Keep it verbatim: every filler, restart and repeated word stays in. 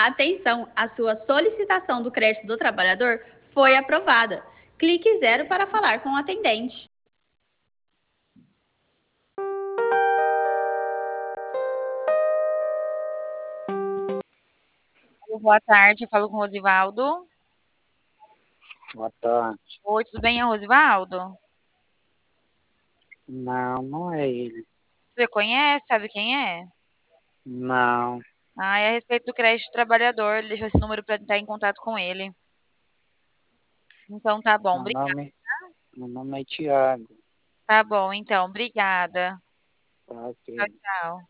Atenção, a sua solicitação do crédito do trabalhador foi aprovada. Clique zero para falar com o atendente. Boa tarde, eu falo com o Rosivaldo. Boa tarde. Oi, tudo bem, é o Rosivaldo? Não, não é ele. Você conhece, sabe quem é? Não. Ah, é a respeito do crédito do trabalhador, ele deixou esse número para entrar em contato com ele. Então tá bom, Meu obrigada. nome, meu nome é Tiago. Tá bom, então, obrigada. Tá, Tchau, ok. tchau.